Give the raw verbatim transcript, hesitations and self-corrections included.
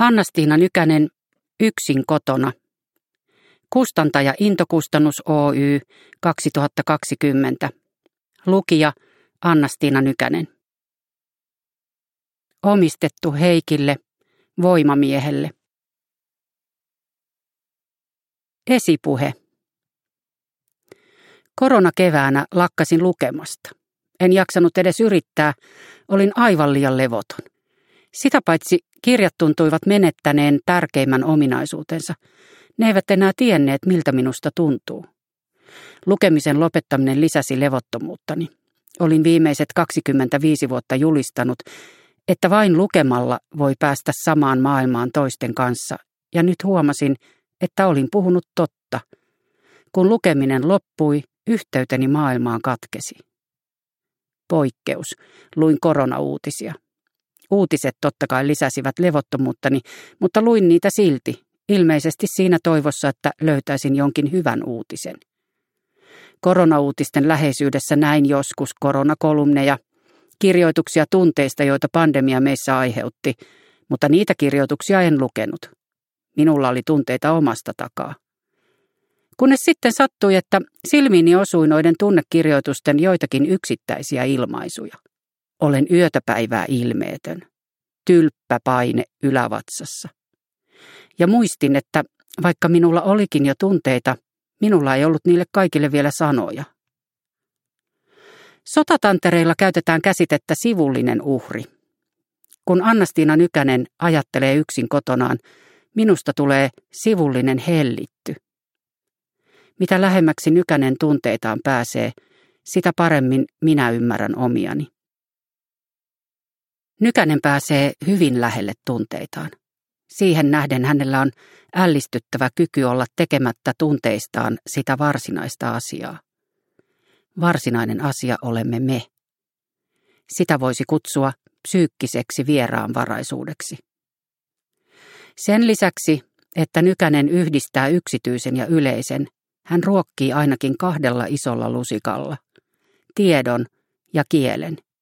Anna-Stiina Nykänen, Yksin kotona. Kustantaja Intokustannus Oy kaksituhattakaksikymmentä. Lukija Anna-Stiina Nykänen. Omistettu Heikille, voimamiehelle. Esipuhe. Koronakeväänä lakkasin lukemasta. En jaksanut edes yrittää, olin aivan liian levoton. Sitä paitsi kirjat tuntuivat menettäneen tärkeimmän ominaisuutensa. Ne eivät enää tienneet, miltä minusta tuntuu. Lukemisen lopettaminen lisäsi levottomuuttani. Olin viimeiset kaksikymmentäviisi vuotta julistanut, että vain lukemalla voi päästä samaan maailmaan toisten kanssa, ja nyt huomasin, että olin puhunut totta. Kun lukeminen loppui, yhteyteni maailmaan katkesi. Poikkeus. Luin koronauutisia. Uutiset totta kai lisäsivät levottomuuttani, mutta luin niitä silti, ilmeisesti siinä toivossa, että löytäisin jonkin hyvän uutisen. Koronauutisten läheisyydessä näin joskus koronakolumneja, kirjoituksia tunteista, joita pandemia meissä aiheutti, mutta niitä kirjoituksia en lukenut. Minulla oli tunteita omasta takaa. Kunnes sitten sattui, että silmiini osui noiden tunnekirjoitusten joitakin yksittäisiä ilmaisuja. Olen yötäpäivää ilmeetön. Tylppä paine ylävatsassa. Ja muistin, että vaikka minulla olikin jo tunteita, minulla ei ollut niille kaikille vielä sanoja. Sotatantereilla käytetään käsitettä sivullinen uhri. Kun Anna-Stiina Nykänen ajattelee yksin kotonaan, minusta tulee sivullinen hellitty. Mitä lähemmäksi Nykänen tunteitaan pääsee, sitä paremmin minä ymmärrän omiani. Nykänen pääsee hyvin lähelle tunteitaan. Siihen nähden hänellä on ällistyttävä kyky olla tekemättä tunteistaan sitä varsinaista asiaa. Varsinainen asia olemme me. Sitä voisi kutsua psyykkiseksi vieraanvaraisuudeksi. Sen lisäksi, että Nykänen yhdistää yksityisen ja yleisen, hän ruokkii ainakin kahdella isolla lusikalla, tiedon ja kielen.